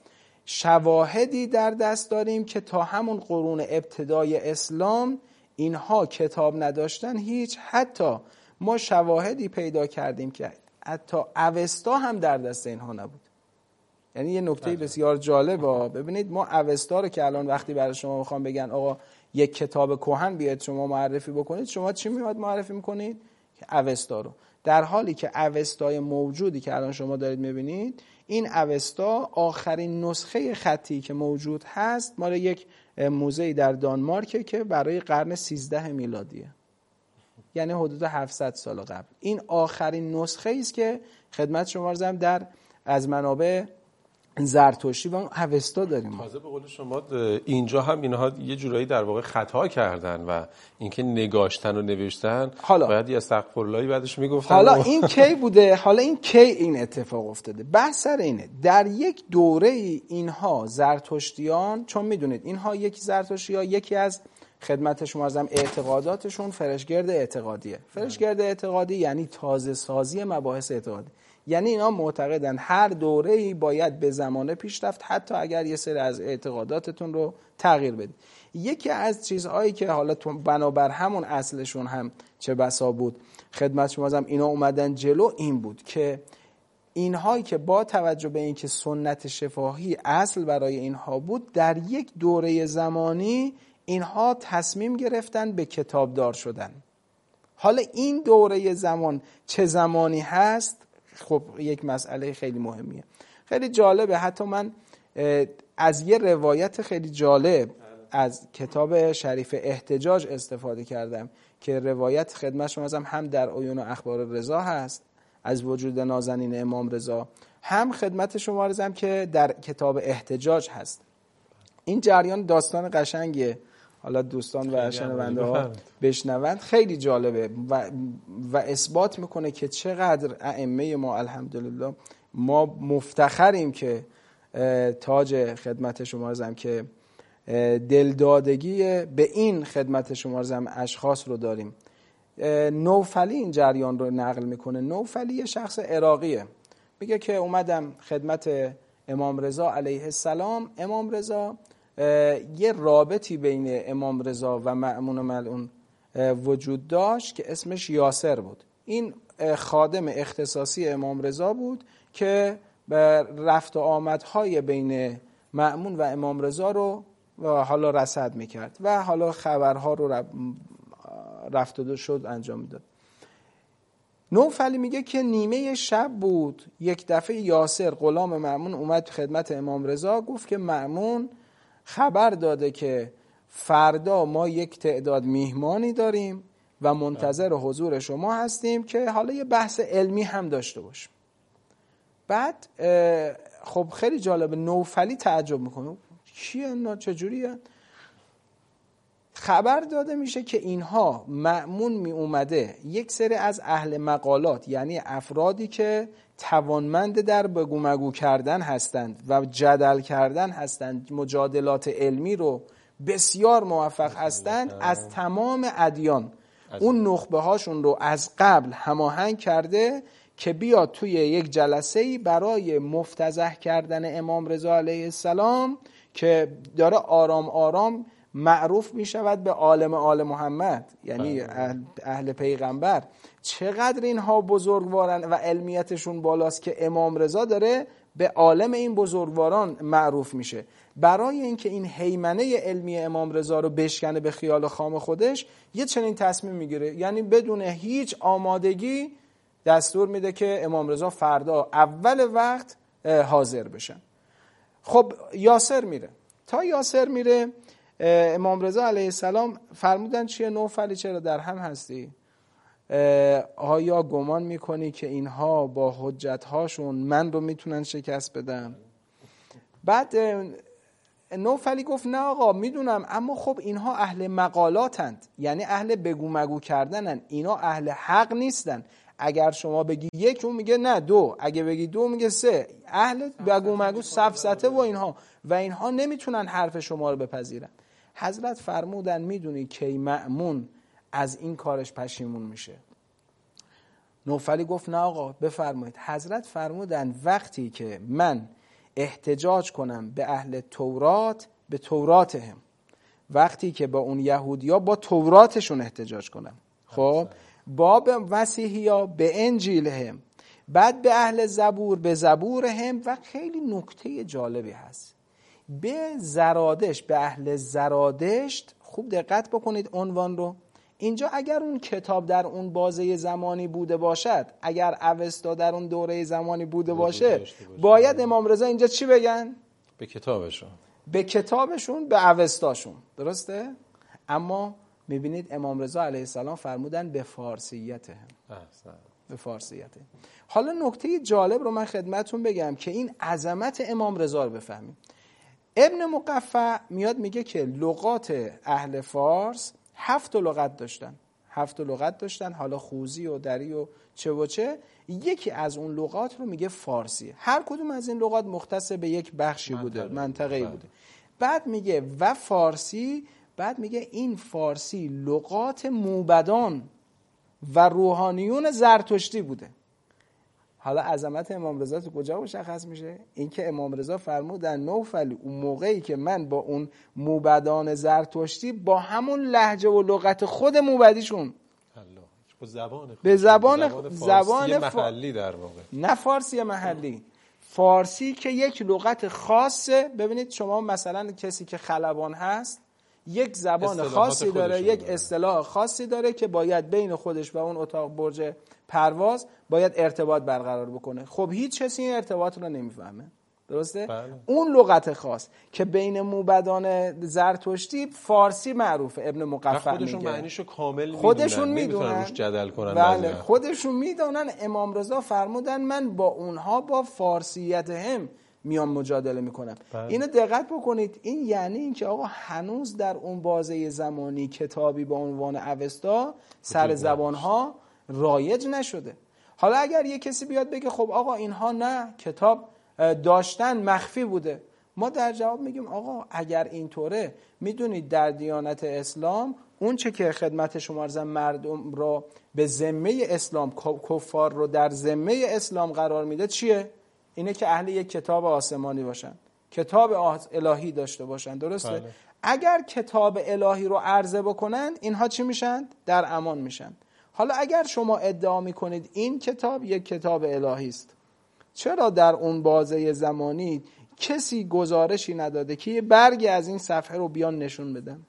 شواهدی در دست داریم که تا همون قرون ابتدای اسلام اینها کتاب نداشتن هیچ. حتی ما شواهدی پیدا کردیم که حتی اوستا هم در دست اینها نبود. یعنی یه نکته بسیار جالبه. ببینید ما اوستا رو که الان وقتی برای شما میخوام بگن آقا یک کتاب کهن بیاد شما معرفی بکنید، شما چی میاد معرفی میکنید؟ اوستا رو. در حالی که اوستای موجودی که الان شما دارید میبینید، این اوستا آخرین نسخه خطی که موجود هست مال یک موزه‌ای در دانمارک که برای قرن سیزده میلادیه، یعنی حدود هفتصد سال قبل. این آخرین نسخه است که خدمت شما عرض کردم در از منابع زرتشتی و اون اوستا داریم. تازه به قول شما اینجا هم اینها یه جورایی در واقع خطا کردن و اینکه نگاشتن و نوشتن حالا باید یه استغفراللهی بعدش میگفتن. حالا این کی بوده؟ حالا این کی این اتفاق افتاده؟ بحث سر اینه در یک دوره اینها زرتشتیان، چون میدونید اینها یکی زرتشتی‌ها یکی از خدمت شما عرضم اعتقاداتشون فرشگرد اعتقادیه. فرشگرد اعتقادی یعنی تازه سازی مباحث اعتقادی. یعنی اینا معتقدن هر دوره‌ای باید به زمانه پیش رفت، حتی اگر یه سری از اعتقاداتتون رو تغییر بدید. یکی از چیزهایی که حالا تو بنابر همون اصلشون هم چه بسا بود خدمت شما ازم اینا اومدن جلو، این بود که اینهایی که با توجه به اینکه سنت شفاهی اصل برای اینها بود، در یک دوره زمانی اینها تصمیم گرفتن به کتابدار شدن. حالا این دوره زمان چه زمانی هست؟ خب یک مسئله خیلی مهمیه، خیلی جالبه. حتی من از یه روایت خیلی جالب از کتاب شریف احتجاج استفاده کردم که روایت خدمت شما ازم هم در عیون و اخبار رضا هست از وجود نازنین امام رضا، هم خدمت شما ازم که در کتاب احتجاج هست. این جریان داستان قشنگیه، حالا دوستان و شنونده ها بشنوند، خیلی جالبه و, و اثبات میکنه که چقدر ائمه ما الحمدلله ما مفتخریم که تاج خدمت شما عرضم که دلدادگی به این خدمت شما عرضم اشخاص رو داریم. نوفلی این جریان رو نقل میکنه. نوفلی یه شخص عراقیه، میگه که اومدم خدمت امام رضا علیه السلام. امام رضا یه رابطی بین امام رضا و مأمون ملعون وجود داشت که اسمش یاسر بود. این خادم اختصاصی امام رضا بود که رفت و آمدهای بین مأمون و امام رضا رو حالا رصد میکرد و حالا خبرها رو رفت و شد انجام میداد. نوفلی میگه که نیمه شب بود، یک دفعه یاسر غلام مأمون اومد خدمت امام رضا، گفت که مأمون خبر داده که فردا ما یک تعداد میهمانی داریم و منتظر حضور شما هستیم که حالا یه بحث علمی هم داشته باشیم. بعد خب خیلی جالبه، نوفلی تعجب میکنه کیه اینا، چجوریه؟ خبر داده میشه که اینها مأمون می اومده یک سری از اهل مقالات، یعنی افرادی که توانمند در بگو مگو کردن هستند و جدل کردن هستند، مجادلات علمی رو بسیار موفق هستند، از تمام ادیان اون نخبه هاشون رو از قبل هماهنگ کرده که بیاد توی یک جلسه‌ای برای مفتضح کردن امام رضا علیه السلام که داره آرام آرام معروف می شود به عالم آل محمد، یعنی اهل, اهل پیغمبر. چقدر اینها بزرگوارن و علمیتشون بالاست که امام رضا داره به عالم این بزرگواران معروف میشه. برای اینکه این هیمنه علمی امام رضا رو بشکنه به خیال خام خودش، یه چنین تصمیم میگیره، یعنی بدون هیچ آمادگی دستور میده که امام رضا فردا اول وقت حاضر بشن. خب یاسر میره. تا یاسر میره امام رضا علیه السلام فرمودن چیه نوفلی، چرا در هم هستی؟ آیا گمان میکنی که اینها با حجتهاشون من رو میتونن شکست بدن؟ بعد نوفلی گفت نه آقا میدونم، اما خب اینها اهل مقالاتند، یعنی اهل بگو مگو کردنن، اینا اهل حق نیستن. اگر شما بگی یک اون میگه نه دو، اگه بگی دو میگه سه، اهل بگو مگو سفسطه و اینها و اینها نمیتونن حرف شما رو بپذیرن. حضرت فرمودن میدونی کی مأمون از این کارش پشیمون میشه؟ نوفلی گفت نه آقا بفرمایید. حضرت فرمودن وقتی که من احتجاج کنم به اهل تورات به توراتهم، وقتی که با اون یهودیا با توراتشون احتجاج کنم. خب با به مسیحیا به انجیلهم، بعد به اهل زبور به زبورهم. و خیلی نکته جالبی هست به زرادشت، به اهل زرادشت. خوب دقت بکنید عنوان رو اینجا. اگر اون کتاب در اون بازه زمانی بوده باشد، اگر اوستا در اون دوره زمانی بوده باشه، باید امام رضا اینجا چی بگن؟ به کتابشون، به کتابشون، به اوستاشون. درسته؟ اما میبینید امام رضا علیه السلام فرمودن به فارسیته، به فارسیته. حالا نکته جالب رو من خدمتون بگم که این عظمت امام رضا رو بفهمیم. ابن مقفع میاد میگه که لغات اهل فارس هفت لغت داشتن، هفت لغت داشتن، حالا خوزی و دری و چه و چه. یکی از اون لغات رو میگه فارسی. هر کدوم از این لغات مختص به یک بخشی بوده، منطقه‌ای بوده. بعد میگه و فارسی، بعد میگه این فارسی لغات موبدان و روحانیون زرتشتی بوده. حالا عظمت امام رضا تو کجا مشخص میشه؟ این که امام رضا فرمودن نوفلی اون موقعی که من با اون موبدان زرتشتی با همون لهجه و لغت خود موبدیشون به زبان به زبان زبان محلی در واقع، نه فارسی محلی، فارسی که یک لغت خاصه. ببینید شما مثلا کسی که خلبان هست یک زبان خاصی داره، یک اصطلاح خاصی داره که باید بین خودش و اون اتاق برج پرواز باید ارتباط برقرار بکنه. خب هیچ کسی این ارتباط رو نمیفهمه. درسته؟ بله. اون لغت خاص که بین موبدان زرتشتی فارسی معروفه. ابن مقفع میگه خودشون معنیشو کامل میدونن، خودشون میدونن، روش جدل کنن. بله خودشون میدونن. امام رضا فرمودن من با اونها با فارسیت هم میام مجادله میکنم. بله. اینو دقت بکنید. این یعنی این که آقا هنوز در اون بازه زمانی کتابی با عنوان اوستا سر زبانها رایج نشده. حالا اگر یه کسی بیاد بگه خب آقا اینها نه کتاب داشتن مخفی بوده، ما در جواب میگیم آقا اگر اینطوره، میدونید در دیانت اسلام اون چه که خدمت شما ارزم مردم را به ذمه اسلام، کفار رو در ذمه اسلام قرار میده چیه؟ اینه که اهل یک کتاب آسمانی باشن، کتاب الهی داشته باشن. درسته؟ بله. اگر کتاب الهی رو عرضه بکنند اینها چی میشن؟ در امان میشن. حالا اگر شما ادعا میکنید این کتاب یک کتاب الهی است، چرا در اون بازه زمانی کسی گزارشی نداده که یه برگی از این صفحه رو بیان نشون بدن؟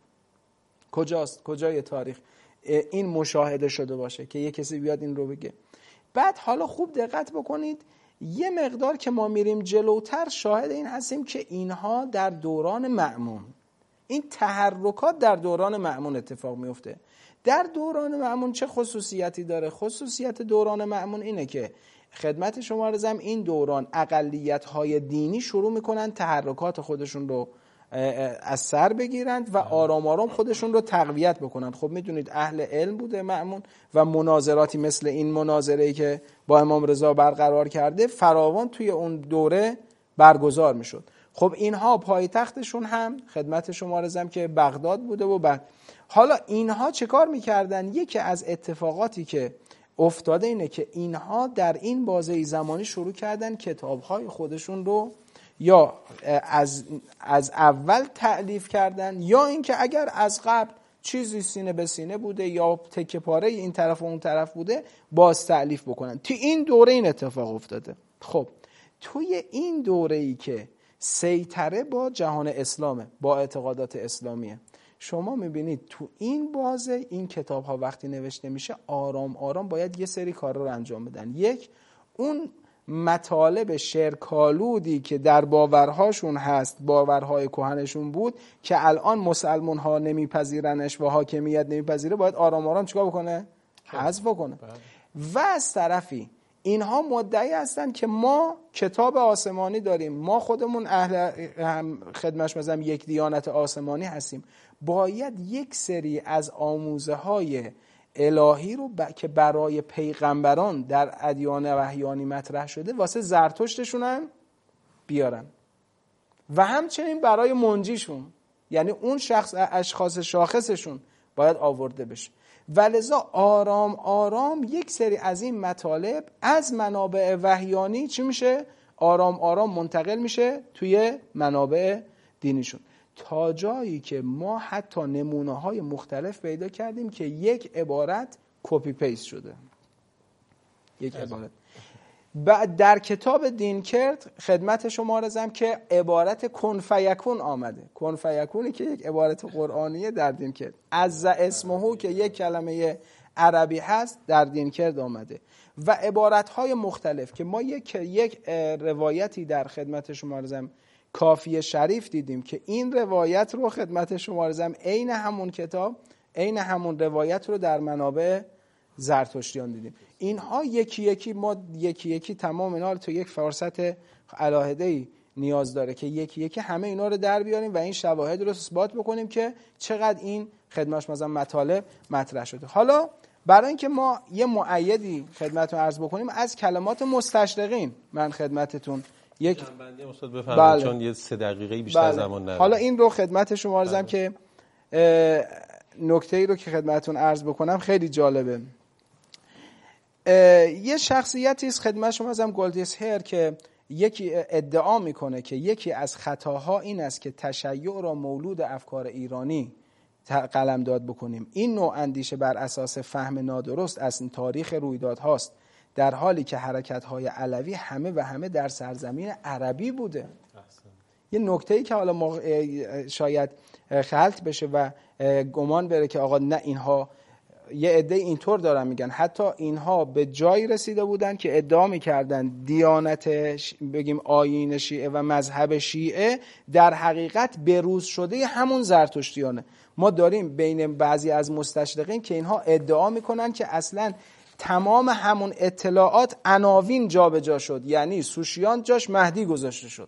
کجاست؟ کجای تاریخ این مشاهده شده باشه که یه کسی بیاد این رو بگه؟ بعد حالا خوب دقت بکنید، یه مقدار که ما میریم جلوتر شاهد این هستیم که اینها در دوران مأمون، این تحرکات در دوران مأمون اتفاق میفته. در دوران مأمون چه خصوصیتی داره؟ خصوصیت دوران مأمون اینه که خدمت شما رزم این دوران اقلیت‌های دینی شروع میکنن تحرکات خودشون رو از سر بگیرند و آرام آرام خودشون رو تقویت بکنن. خب میدونید اهل علم بوده مأمون و مناظراتی مثل این مناظره‌ای که با امام رضا برقرار کرده فراوان توی اون دوره برگزار میشد. خب اینها پایتختشون هم خدمت شما رزم که بغداد بوده و بعد حالا اینها چه کار میکردن؟ یکی از اتفاقاتی که افتاده اینه که اینها در این بازه زمانی شروع کردن کتاب‌های خودشون رو یا از از اول تألیف کردن یا اینکه اگر از قبل چیزی سینه به سینه بوده یا تکه پاره این طرف و اون طرف بوده باز تألیف بکنن. تو این دوره این اتفاق افتاده. خب توی این دوره‌ای که سیطره با جهان اسلامه، با اعتقادات اسلامیه، شما میبینید تو این بازه این کتاب ها وقتی نوشته میشه آرام آرام باید یه سری کار رو انجام بدن. یک، اون مطالب شرکالودی که در باورهاشون هست، باورهای کهنشون بود که الان مسلمان ها نمیپذیرنش و حاکمیت نمیپذیره، باید آرام آرام چیکار بکنه؟ حذف بکنه. و از طرفی اینها مدعی هستن که ما کتاب آسمانی داریم، ما خودمون اهل خدمتش مثلا یک دیانت آسمانی هستیم، باید یک سری از آموزه های الهی رو ب... که برای پیغمبران در ادیان وحیانی مطرح شده واسه زرتشتشون هم بیارن و همچنین برای منجیشون، یعنی اون شخص اشخاص شاخصشون باید آورده بشه. ولذا آرام آرام یک سری از این مطالب از منابع وحیانی چی میشه؟ آرام آرام منتقل میشه توی منابع دینیشون، تا جایی که ما حتی نمونه های مختلف پیدا کردیم که یک عبارت کپی پیست شده. یک عبارت بعد در کتاب دینکرد خدمت شما رسم که عبارت کن فیکون آمده. کن فیکونی که یک عبارت قرآنیه در دینکرد، عز اسمه که یک کلمه عربی هست در دینکرد آمده، و عبارت‌های مختلف که ما یک یک روایتی در خدمت شما رسم کافی شریف دیدیم که این روایت رو خدمت شما رسم عین همون کتاب، عین همون روایت رو در منابع زرتشتیان دیدیم. اینها یکی یکی ما یکی یکی تمام اینا رو تو یک فرصت علاهده‌ای نیاز داره که یکی یکی همه اینا رو در بیاریم و این شواهد رو اثبات بکنیم که چقدر این خدمتش مثلا مطالب مطرح شده. حالا برای اینکه ما یه مؤیدی خدمتتون عرض بکنیم از کلمات مستشرقین، من خدمتتون یک جنبندی استاد بفرمایید. بله. چون یه سه دقیقه بیشتر بله. زمان ندارم. حالا این رو خدمت شما عرضم که نکته‌ای رو که خدمتتون عرض بکنم خیلی جالبه. یه شخصیتی است خدمت شما عرضم، گلدیس هر، که یکی ادعا میکنه که یکی از خطاها این است که تشیع را مولود افکار ایرانی قلمداد بکنیم. این نوع اندیشه بر اساس فهم نادرست از تاریخ رویدادهاست، در حالی که حرکت‌های علوی همه و همه در سرزمین عربی بوده. یه نکته‌ای که حالا ما شاید خلط بشه و گمان بره که آقا نه، اینها یه عده اینطور دارن میگن، حتی اینها به جایی رسیده بودن که ادعا میکردن دیانت بگیم آیین شیعه و مذهب شیعه در حقیقت بروز شده همون زرتشتیانه. ما داریم بین بعضی از مستشرقین که اینها ادعا میکنن که اصلا تمام همون اطلاعات عناوین جا به جا شد، یعنی سوشیان جاش مهدی گذاشته شد.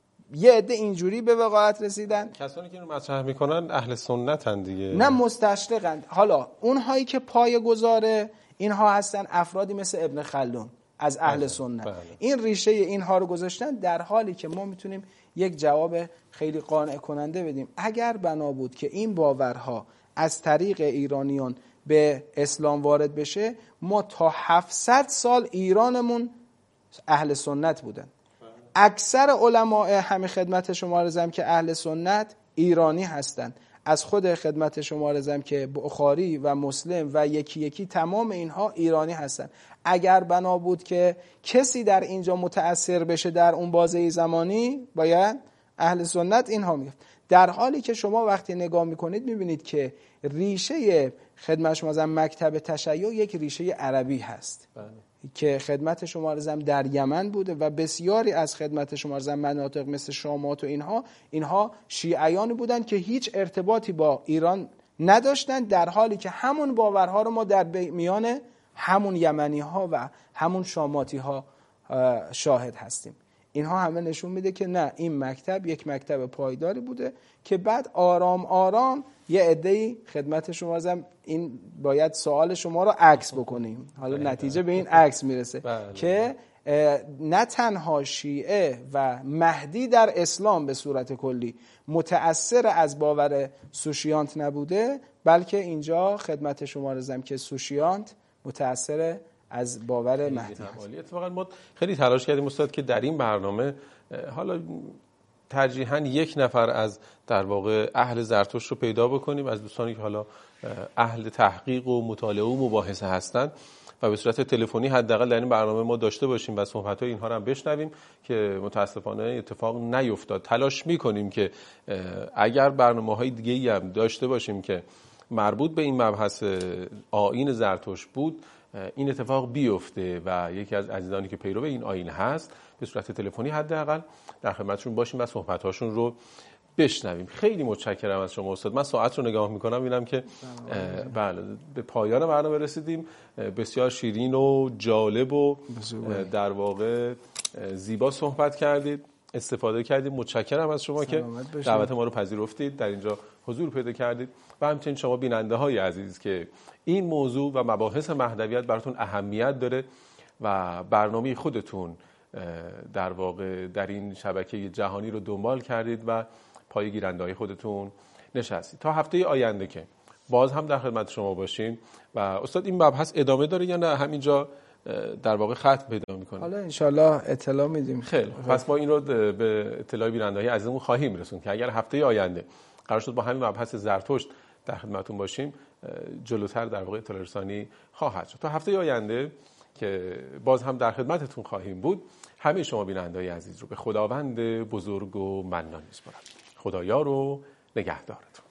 یه عده اینجوری به وقاحت رسیدن. کسانی که رو مطرح میکنن اهل سنتن دیگه، نه مستشرقن. حالا اونهایی که پایه گذاره اینها هستن افرادی مثل ابن خلدون از اهل سنت. بله. این ریشه اینها رو گذاشتن، در حالی که ما میتونیم یک جواب خیلی قانع کننده بدیم. اگر بنا بود که این باورها از طریق ایرانیان به اسلام وارد بشه، ما تا هفتصد سال ایرانمون اهل سنت بودن. اکثر علماء همه خدمت شما رزم که اهل سنت ایرانی هستند. از خود خدمت شما رزم که بخاری و مسلم و یکی یکی تمام اینها ایرانی هستند. اگر بنا بود که کسی در اینجا متأثر بشه در اون بازه زمانی، باید اهل سنت اینها میگفت. در حالی که شما وقتی نگاه میکنید میبینید که ریشه خدمت شما رزم مکتب تشیع یک ریشه عربی هست. بله. که خدمت شما رزم در یمن بوده و بسیاری از خدمت شما رزم مناطق مثل شامات و اینها اینها شیعیانی بودند که هیچ ارتباطی با ایران نداشتند، در حالی که همون باورها رو ما در میان همون یمنی ها و همون شاماتی ها شاهد هستیم. اینها همه نشون میده که نه، این مکتب یک مکتب پایداری بوده که بعد آرام آرام یه عده‌ای خدمت شما رزم این باید سوال شما رو عکس بکنیم. حالا نتیجه به این عکس میرسه بله. که نه تنها شیعه و مهدی در اسلام به صورت کلی متأثر از باور سوشیانت نبوده، بلکه اینجا خدمت شما رزم که سوشیانت متأثر از باور مهدی هست. اتفاقا ما خیلی تلاش کردیم استاد که در این برنامه حالا ترجیحاً یک نفر از در واقع اهل زرتشت رو پیدا بکنیم، از دوستانی که حالا اهل تحقیق و مطالعه و مباحثه هستند و به صورت تلفنی حداقل در این برنامه ما داشته باشیم و صحبت‌های اینها رو هم بشنویم که متاسفانه اتفاق نیفتاد. تلاش می‌کنیم که اگر برنامه‌های دیگه‌ای هم داشته باشیم که مربوط به این مبحث آیین زرتشت بود، این اتفاق بیفته و یکی از عزیزانی که پیرو این آیین هست به صورت تلفنی حداقل در خدمتشون باشیم و صحبت‌هاشون رو بشنویم. خیلی متشکرم از شما استاد. من ساعت رو نگاه میکنم میبینم که بله به پایان برنامه رسیدیم. بسیار شیرین و جالب و در واقع زیبا صحبت کردید، استفاده کردید. متشکرم از شما که دعوت ما رو پذیرفتید، در اینجا حضور پیدا کردید و همچنین شما بیننده های عزیز که این موضوع و مباحث مهدویت براتون اهمیت داره و برنامه خودتون در واقع در این شبکه جهانی رو دنبال کردید و پای گیرنده‌های خودتون نشستید. تا هفته آینده که باز هم در خدمت شما باشیم و استاد این مبحث ادامه داره یا نه همینجا در واقع ختم پیدا میکنه. حالا انشالله اطلاع میدیم. خیلی پس ما این رو به اطلاع بیننده‌های عزیزمون خواهیم رسوند که اگر هفته آینده قرار شد با همین مبحث زرتشت در خدمتتون باشیم، جلوتر در واقع اطلاع رسانی خواهد شد. تا هفته آینده که باز هم در خدمتتون خواهیم بود، همه شما بیننده‌های عزیز رو به خداوند بزرگ و منان میسپارم. خدایا رو نگهدارتون.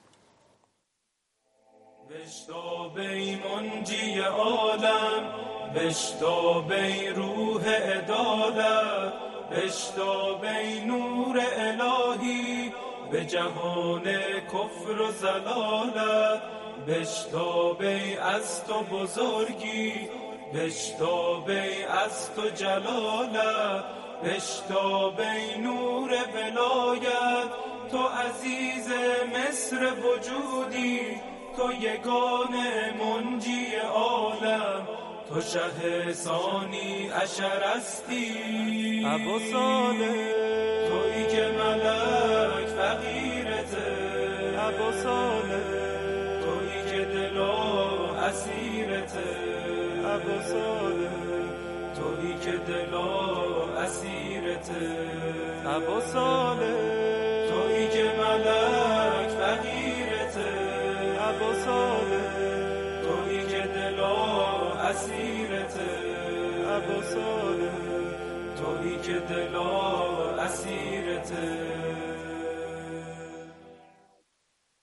بشتاب ای منجی عالم، بشتاب ای روح عدالت، بشتاب ای نور الهی به جهان کفر و ضلالت، بشتاب ای از تو بزرگی، بشتاب ای از تو جلالت، بشتاب ای نور ولایت، تو عزیز مصر وجودی، تو یگانه منجی عالم، تو شه ثانی عشر هستی، ابو صالح تویی که ملک فقیرته، ابو صالح تویی که دلا اسیرته، ابو صالح تویی که دلا اسیرته، ابو صالح تویی که ملک فقیرته، ابو صالح تویی که دلا اسیرته، ابو صالح تویی که دلا اسیرته.